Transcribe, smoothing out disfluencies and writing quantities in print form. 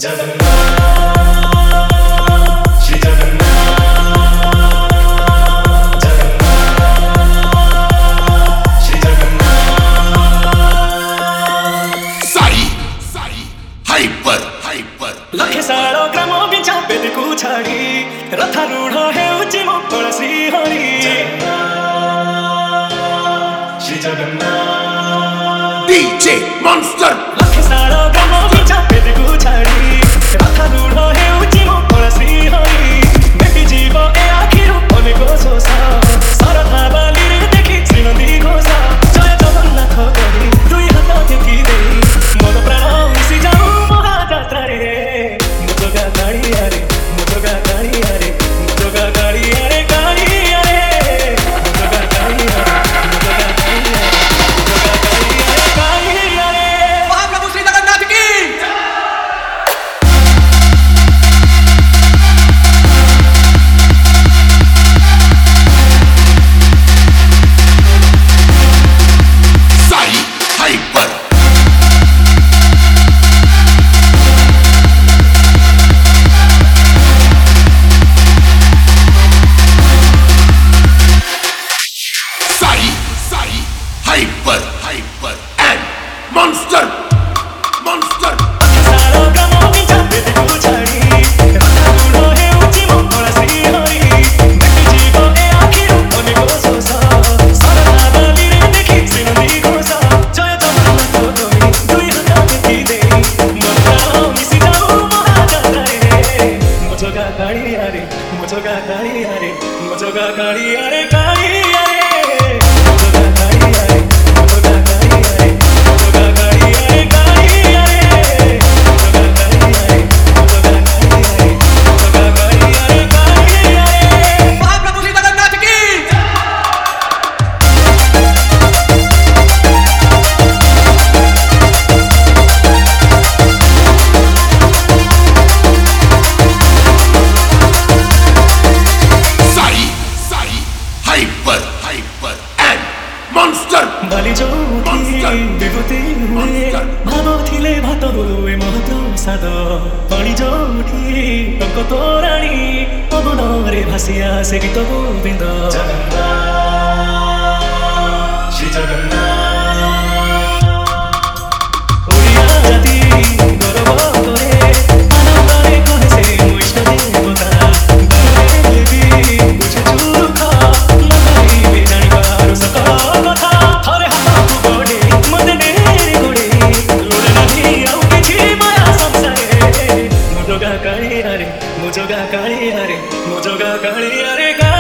लखे साड़ो ग्राम बिंचा बेदकू छाड़ी रथारूढ़ हेउची मो तुलसी हरि श्री जगन्नाथ DJ Monster लखे साड़ो ग्राम बिंचा बेदकू छाड़ी रथारूढ़ हेउची मो तुलसी हरि बेटी जीव ए आखिरु अनेको सोसा सरधा बाली देखि श्रीनदी घोषा जय जगन्नाथ कहि दुई हाथ टेकी देई मन प्राण मिसी जाऊ महायात्रा रे Hyper and Monster सारो ग्राम बिंचा बेदकू छाड़ी रथारूढ़ हेउची मो तुलसी हरि बेटी जीव ए आखिरु अनेको सोसा सरधा बाली देखि श्रीनदी घोषा जय जगन्नाथ कहि दुई हाथ टेकी देई मन प्राण मिसी जाऊ महायात्रा रे मोजगा कालिया रे मोजगा कालिया रे मोजगा कालिया रे कालिया रे मोजगा कालिया रे मोजगा कालिया रे मोजगा कालिया रे कालिया रे मोजगा कालिया रे मोजगा कालिया रे मोजगा कालिया रे कालिया रे महाप्रभु श्री जगन्नाथ की Hyper and Monster बाली जोठी विभूति हुए भाव थिले भात हुए महतो साद पानी जोठी टंक तोराणी पवन रे भासिया से गीत गोविंद श्री जगन्नाथ ओडिया जाति गौरव करे आनंद रे कहे से वैष्णव देवता दरे देवी बुझे दुख लगाई बे जानिबार सकल कथा थरे हाथ गोडे मने नेरे गोडे लोड़े नाही आउ किछि माया संसारे मोजगा कालिया रे मोजगा कालिया रे मोजगा कालिया रे